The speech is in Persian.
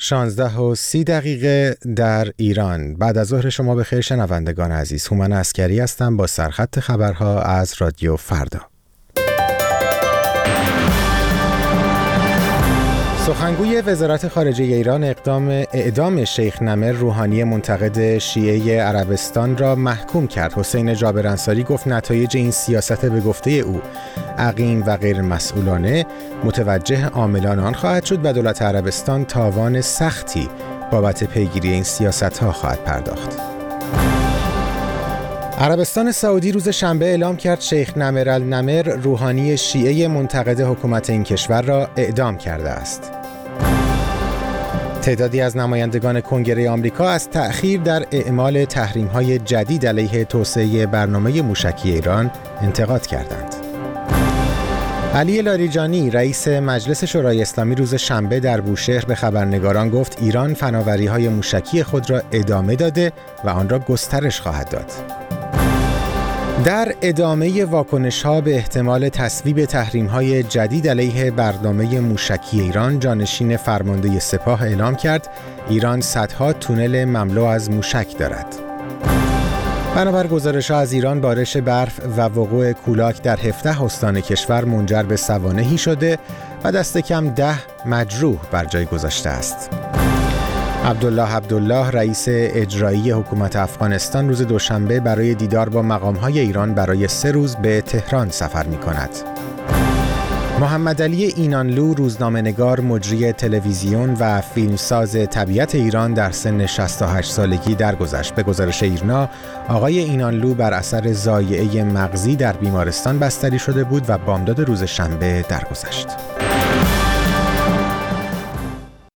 16:30 در ایران. بعد از ظهر شما بخیر شنوندگان عزیز. هومن عسکری هستم با سرخط خبرها از رادیو فردا. سخنگوی وزارت خارجه ایران اعدام شیخ نمر روحانی منتقد شیعه عربستان را محکوم کرد. حسین جابر انصاری گفت نتایج این سیاست به گفته او عقیم و غیر مسئولانه متوجه عاملان آن خواهد شد و دولت عربستان تاوان سختی بابت پیگیری این سیاست‌ها خواهد پرداخت. عربستان سعودی روز شنبه اعلام کرد شیخ نمر النمر روحانی شیعه منتقد حکومت این کشور را اعدام کرده است. تعدادی از نمایندگان کنگره آمریکا از تأخیر در اعمال تحریم‌های جدید علیه توسعه برنامه موشکی ایران انتقاد کردند. علی لاریجانی رئیس مجلس شورای اسلامی روز شنبه در بوشهر به خبرنگاران گفت ایران فناوری‌های موشکی خود را ادامه داده و آن را گسترش خواهد داد. در ادامه واکنش‌ها به احتمال تصویب تحریم‌های جدید علیه برنامه موشکی ایران، جانشین فرمانده سپاه اعلام کرد ایران صدها تونل مملو از موشک دارد. بنابر گزارش‌ها از ایران بارش برف و وقوع کولاک در 17 استان کشور منجر به سوانحی شده و دست کم 10 مجروح بر جای گذاشته است. عبدالله رئیس اجرایی حکومت افغانستان روز دوشنبه برای دیدار با مقام‌های ایران برای 3 روز به تهران سفر می‌کند. محمد علی اینانلو روزنامه‌نگار، مجری تلویزیون و فیلمساز طبیعت ایران در سن 68 سالگی درگذشت. به گزارش ایرنا، آقای اینانلو بر اثر ضایعه مغزی در بیمارستان بستری شده بود و بامداد روز شنبه درگذشت.